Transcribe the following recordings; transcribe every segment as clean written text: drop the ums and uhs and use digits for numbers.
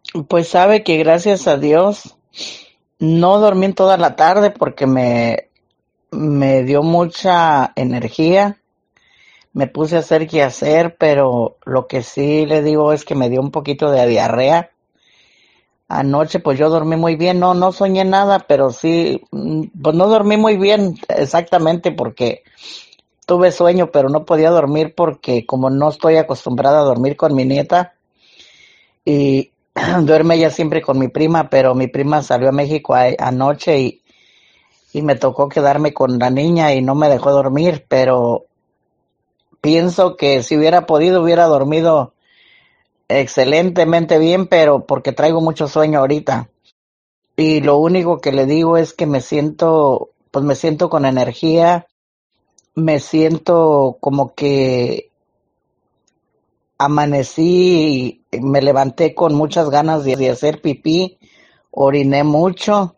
Pues sabe que gracias a Dios no dormí en toda la tarde porque me dio mucha energía. Me puse a hacer qué hacer, pero lo que sí le digo es que me dio un poquito de diarrea. Anoche pues yo dormí muy bien, no soñé nada, pero sí, pues no dormí muy bien exactamente porque tuve sueño, pero no podía dormir porque como no estoy acostumbrada a dormir con mi nieta y duerme ella siempre con mi prima, pero mi prima salió a México anoche y me tocó quedarme con la niña y no me dejó dormir, pero pienso que si hubiera podido hubiera dormido excelentemente bien, pero porque traigo mucho sueño ahorita. Y lo único que le digo es que pues me siento con energía, me siento como que amanecí, me levanté con muchas ganas de hacer pipí, oriné mucho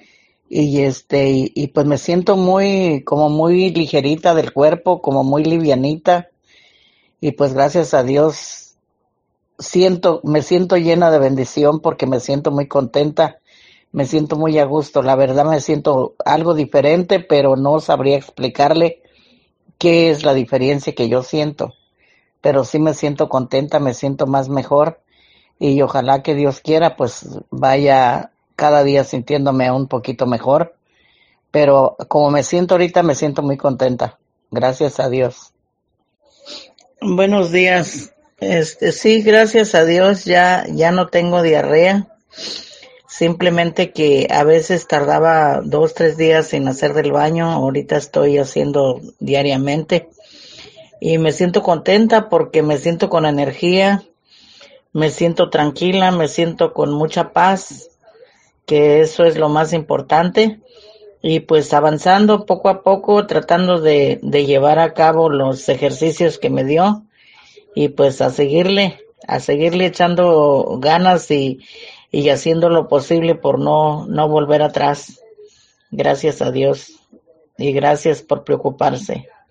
y pues me siento como muy ligerita del cuerpo, como muy livianita y pues gracias a Dios me siento llena de bendición porque me siento muy contenta, me siento muy a gusto, la verdad me siento algo diferente, pero no sabría explicarle qué es la diferencia que yo siento, pero sí me siento contenta, me siento más mejor y ojalá que Dios quiera pues vaya cada día sintiéndome un poquito mejor, pero como me siento ahorita me siento muy contenta, gracias a Dios. Buenos días. Sí, gracias a Dios ya no tengo diarrea. Simplemente que a veces tardaba 2, 3 días sin hacer del baño. Ahorita estoy haciendo diariamente y me siento contenta porque me siento con energía, me siento tranquila, me siento con mucha paz, que eso es lo más importante. Y pues avanzando poco a poco, tratando de llevar a cabo los ejercicios que me dio y pues a seguirle echando ganas y haciendo lo posible por no volver atrás. Gracias a Dios y gracias por preocuparse.